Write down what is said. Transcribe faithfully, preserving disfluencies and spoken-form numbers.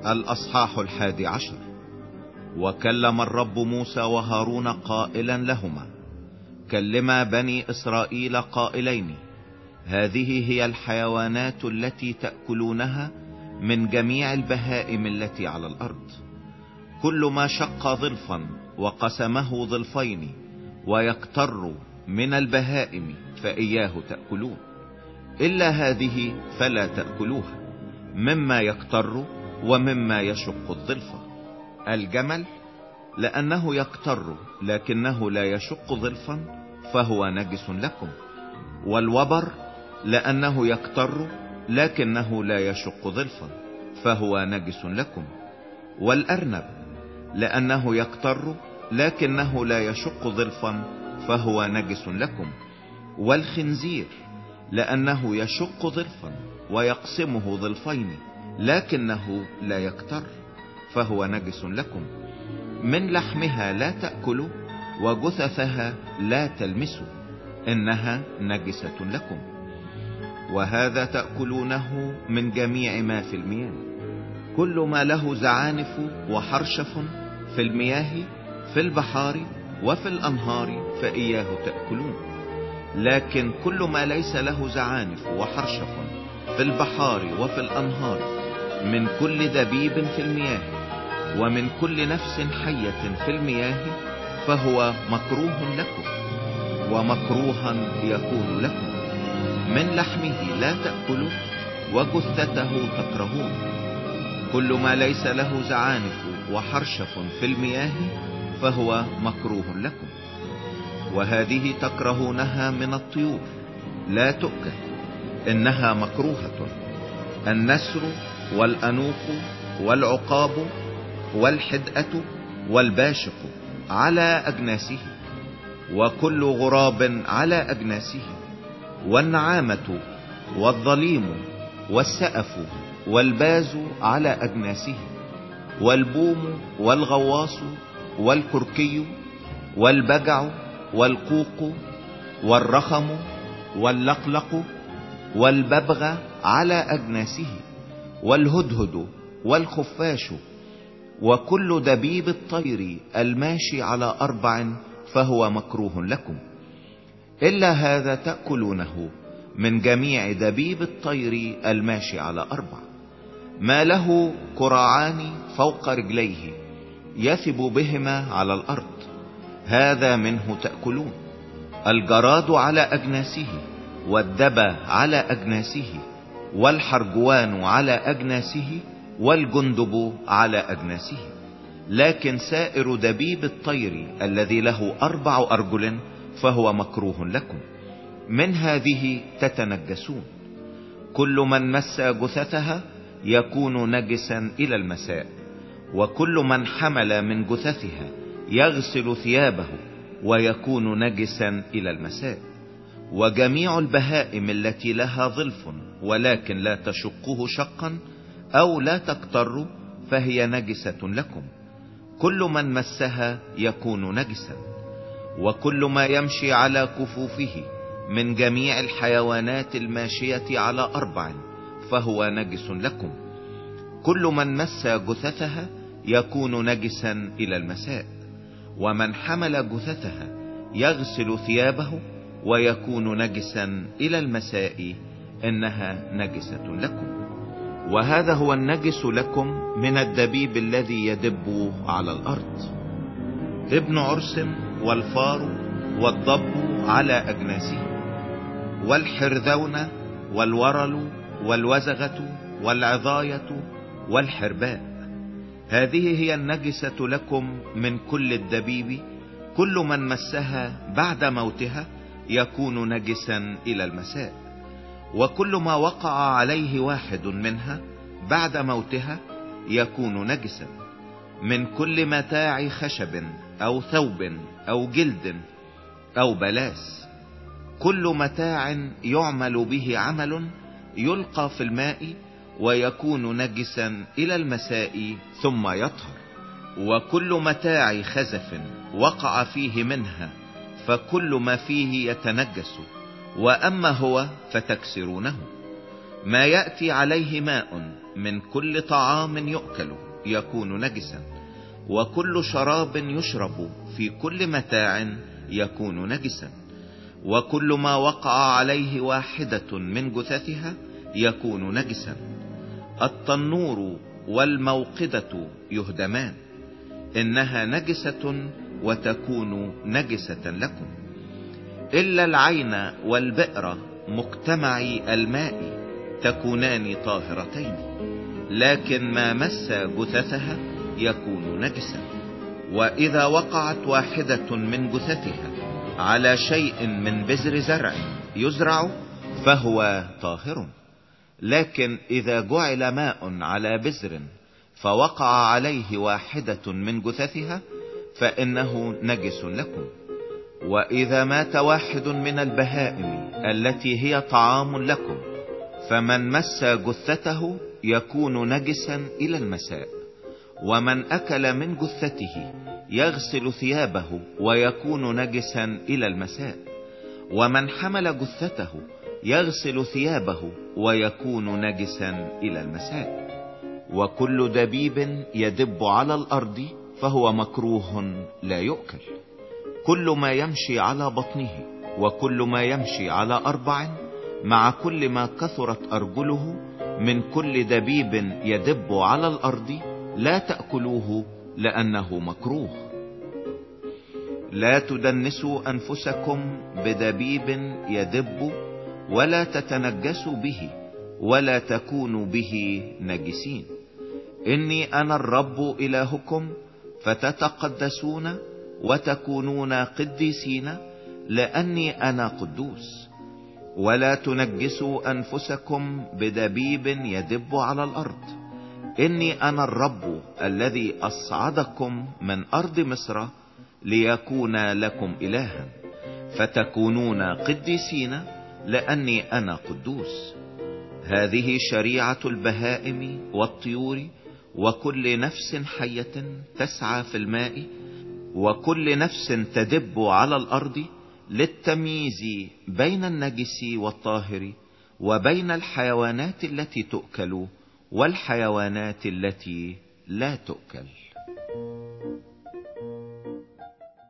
الأصحاح الحادي عشر. وكلم الرب موسى وهارون قائلا لهما: كلما بني إسرائيل قائلين: هذه هي الحيوانات التي تأكلونها من جميع البهائم التي على الأرض، كل ما شق ظلفا وقسمه ظلفين ويكتر من البهائم فإياه تأكلون، إلا هذه فلا تأكلوها، مما يكتر ومما يشق الظلفة: الجمل لأنه يكتر لكنه لا يشق ظلفا فهو نجس لكم، والوبر لأنه يكتر لكنه لا يشق ظلفا فهو نجس لكم، والأرنب لأنه يكتر لكنه لا يشق ظلفا فهو نجس لكم، والخنزير لأنه يشق ظلفا ويقسمه ظلفين لكنه لا يكتر فهو نجس لكم. من لحمها لا تأكلوا وجثثها لا تلمسوا، إنها نجسة لكم. وهذا تأكلونه من جميع ما في المياه: كل ما له زعانف وحرشف في المياه في البحار وفي الأنهار فإياه تأكلون، لكن كل ما ليس له زعانف وحرشف في البحار وفي الأنهار من كل دبيب في المياه ومن كل نفس حية في المياه فهو مكروه لكم، ومكروها يكون لكم. من لحمه لا تأكلوا وجثته تكرهون. كل ما ليس له زعانف وحرشف في المياه فهو مكروه لكم. وهذه تكرهونها من الطيور لا تؤكل، إنها مكروهة: النسر والأنوق والعقاب والحدأة والباشق على أجناسه، وكل غراب على أجناسه، والنعامة والظليم والسأف والباز على أجناسه، والبوم والغواص والكركي والبجع والقوق والرخم واللقلق والببغ على أجناسه، والهدهد والخفاش، وكل دبيب الطير الماشي على أربع فهو مكروه لكم، إلا هذا تأكلونه من جميع دبيب الطير الماشي على أربع: ما له كراعان فوق رجليه يثب بهما على الأرض، هذا منه تأكلون: الجراد على أجناسه، والدبى على أجناسه، والحرجوان على أجناسه، والجندب على أجناسه. لكن سائر دبيب الطير الذي له أربع أرجل فهو مكروه لكم، من هذه تتنجسون. كل من مس جثثها يكون نجسا إلى المساء، وكل من حمل من جثثها يغسل ثيابه ويكون نجسا إلى المساء. وجميع البهائم التي لها ظلف ولكن لا تشقه شقا أو لا تكتر فهي نجسة لكم، كل من مسها يكون نجسا. وكل ما يمشي على كفوفه من جميع الحيوانات الماشية على أربع فهو نجس لكم، كل من مس جثثها يكون نجسا إلى المساء. ومن حمل جثثها يغسل ثيابه ويكون نجسا إلى المساء، إنها نجسة لكم. وهذا هو النجس لكم من الدبيب الذي يدب على الأرض: ابن عرس والفار والضب على أجناسه، والحرذون والورل والوزغة والعظاية والحرباء، هذه هي النجسة لكم من كل الدبيب، كل من مسها بعد موتها يكون نجسا إلى المساء. وكل ما وقع عليه واحد منها بعد موتها يكون نجسا: من كل متاع خشب أو ثوب أو جلد أو بلاس، كل متاع يعمل به عمل يلقى في الماء ويكون نجسا إلى المساء ثم يطهر. وكل متاع خزف وقع فيه منها فكل ما فيه يتنجس، وأما هو فتكسرونه. ما يأتي عليه ماء من كل طعام يؤكل يكون نجسا، وكل شراب يشرب في كل متاع يكون نجسا، وكل ما وقع عليه واحدة من جثثها يكون نجسا. التنور والموقدة يهدمان، إنها نجسة وتكون نجسة لكم. إلا العين والبئر مجتمعي الماء تكونان طاهرتين، لكن ما مس جثثها يكون نجسا. وإذا وقعت واحدة من جثثها على شيء من بذر زرع يزرع فهو طاهر، لكن إذا جعل ماء على بذر فوقع عليه واحدة من جثثها فإنه نجس لكم. وإذا مات واحد من البهائم التي هي طعام لكم فمن مس جثته يكون نجسا إلى المساء، ومن أكل من جثته يغسل ثيابه ويكون نجسا إلى المساء، ومن حمل جثته يغسل ثيابه ويكون نجسا إلى المساء. وكل دبيب يدب على الأرض فهو مكروه لا يؤكل. كل ما يمشي على بطنه وكل ما يمشي على أربع مع كل ما كثرت أرجله من كل دبيب يدب على الأرض لا تأكلوه لأنه مكروه. لا تدنسوا أنفسكم بدبيب يدب ولا تتنجسوا به ولا تكونوا به نجسين. إني أنا الرب إلهكم فتتقدسون وتكونون قديسين لأني أنا قدوس. ولا تنجسوا أنفسكم بدبيب يدب على الأرض. إني أنا الرب الذي أصعدكم من أرض مصر ليكون لكم إلها، فتكونون قديسين لأني أنا قدوس. هذه شريعة البهائم والطيور وكل نفس حية تسعى في الماء وكل نفس تدب على الأرض، للتمييز بين النجس والطاهر وبين الحيوانات التي تؤكل والحيوانات التي لا تؤكل.